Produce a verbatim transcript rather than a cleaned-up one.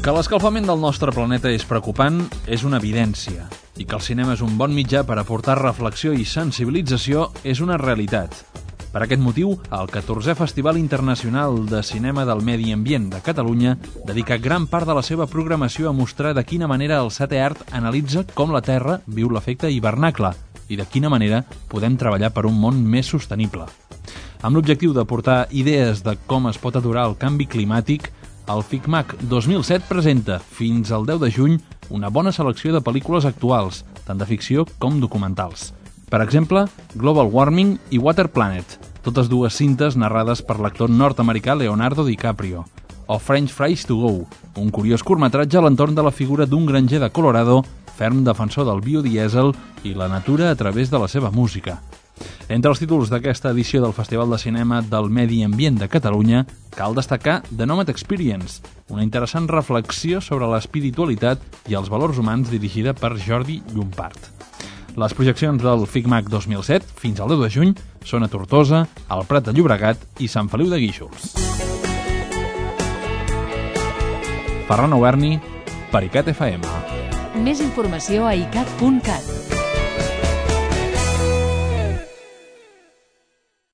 Que l'escalfament del nostre planeta és preocupant és una evidència, i que el cinema és un bon mitjà per aportar reflexió i sensibilització és una realitat. Per aquest motiu, el catorzè Festival Internacional de Cinema del Medi Ambient de Catalunya dedica gran part de la seva programació a mostrar de quina manera el setè art analitza com la Terra viu l'efecte hivernacle i de quina manera podem treballar per un món més sostenible. Amb l'objectiu d'aportar idees de com es pot aturar el canvi climàtic, el FICMAC dos mil set presenta, fins al deu de juny, una bona selecció de pel·lícules actuals, tant de ficció com documentals. Per exemple, Global Warming i Water Planet, totes dues cintes narrades per l'actor nord-americà Leonardo DiCaprio, o French Fries to Go, un curiós curtmetratge a l'entorn de la figura d'un granger de Colorado, ferm defensor del biodièsel i la natura a través de la seva música. Entre els títols d'aquesta edició del Festival de Cinema del Medi Ambient de Catalunya cal destacar The Nomad Experience, una interessant reflexió sobre l'espiritualitat i els valors humans dirigida per Jordi Llompart. Les projeccions del FICMAC dos mil set fins al deu de juny són a Tortosa, al Prat de Llobregat i Sant Feliu de Guíxols. Ferran Auberni, per ICAT F M. Més informació a icat punt cat.